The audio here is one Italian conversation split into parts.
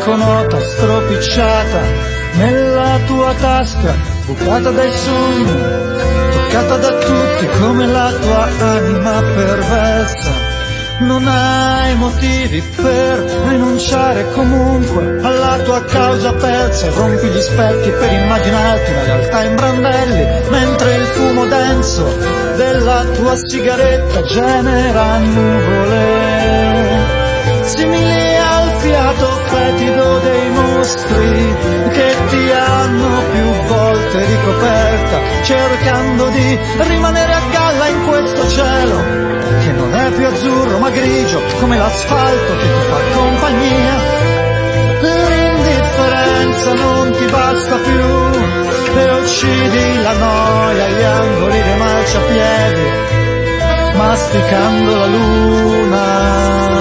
banconota stropicciata nella tua tasca, bucata dai sogni, toccata da tutti come la tua anima perversa. Non hai motivi per rinunciare comunque alla tua causa persa, rompi gli specchi per immaginarti una realtà in brandelli, mentre il fumo denso della tua sigaretta genera nuvole simili al fiato fetido dei mostri che ti hanno più volte ricoperta, cercando di rimanere a galla in questo cielo che non è più azzurro ma grigio come l'asfalto che ti fa compagnia. L'indifferenza non ti basta più e uccidi la noia agli angoli dei marciapiedi, masticando la luna.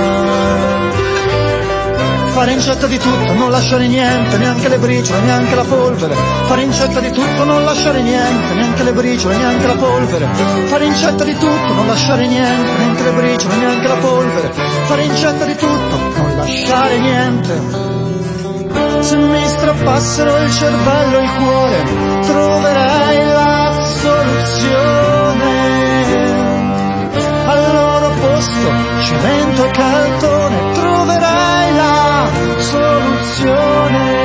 Fare incetta di tutto, non lasciare niente, neanche le briciole, neanche la polvere. Fare incetta di tutto, non lasciare niente, neanche le briciole, neanche la polvere. Fare incetta di tutto, non lasciare niente, neanche le briciole, neanche la polvere. Fare incetta di tutto, non lasciare niente. Se mi strappassero il cervello e il cuore, troverei la soluzione. Al loro posto, cemento e cartone, troverai la soluzione.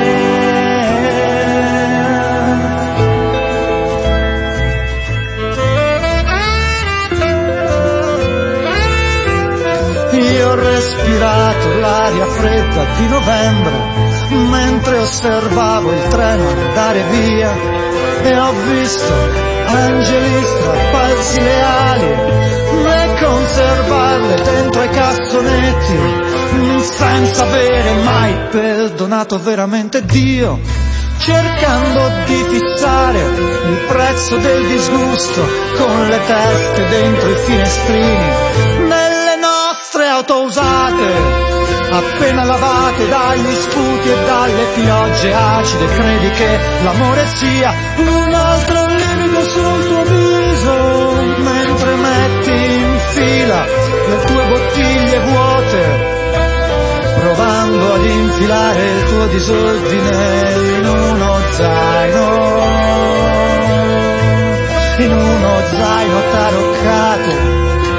Io ho respirato l'aria fredda di novembre mentre osservavo il treno andare via e ho visto angeli strapparsi le ali e conservarle dentro ai cassonetti senza avere mai perdonato veramente Dio, cercando di fissare il prezzo del disgusto con le teste dentro i finestrini nelle nostre auto usate appena lavate dagli sputi e dalle piogge acide. Credi che l'amore sia un altro livido sul tuo viso mentre metti in fila le tue bottiglie vuote, provando ad infilare il tuo disordine in uno zaino taroccato.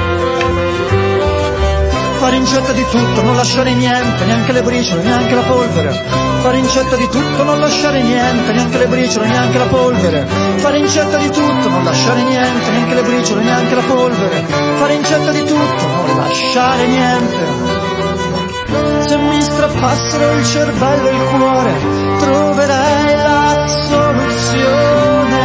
Fare incetta di tutto, non lasciare niente, neanche le briciole, neanche la polvere. Fare incetta di tutto, non lasciare niente, neanche le briciole, neanche la polvere. Fare incetta di tutto, non lasciare niente, neanche le briciole, neanche la polvere. Fare incetta di tutto, non lasciare niente. Se mi strappassero il cervello e il cuore, troverei la soluzione.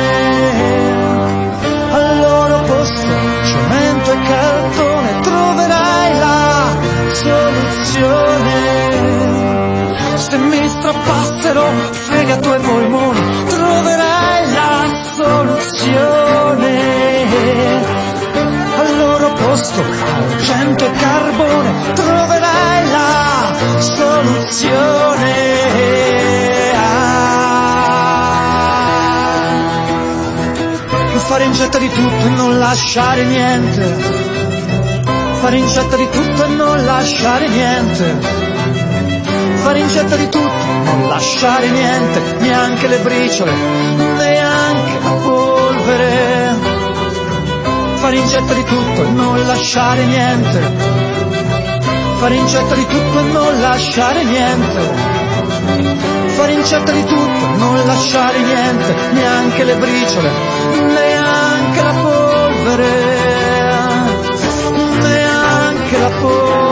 Al loro posto, cemento e cartone, troverai la soluzione. Se mi strappassero fegato e polmoni, troverai la soluzione. Al loro posto, argento e carbone, troverai la soluzione. Fare incetta di tutto e non lasciare niente. Fare incetta di tutto e non lasciare niente. Fare incetta di tutto, non lasciare niente, neanche le briciole, neanche la polvere. Fare incetta di tutto e non lasciare niente. Fare incetta di tutto e non lasciare niente. Fare incetta di tutto e non lasciare niente, neanche le briciole, neanche la polvere, neanche la polvere.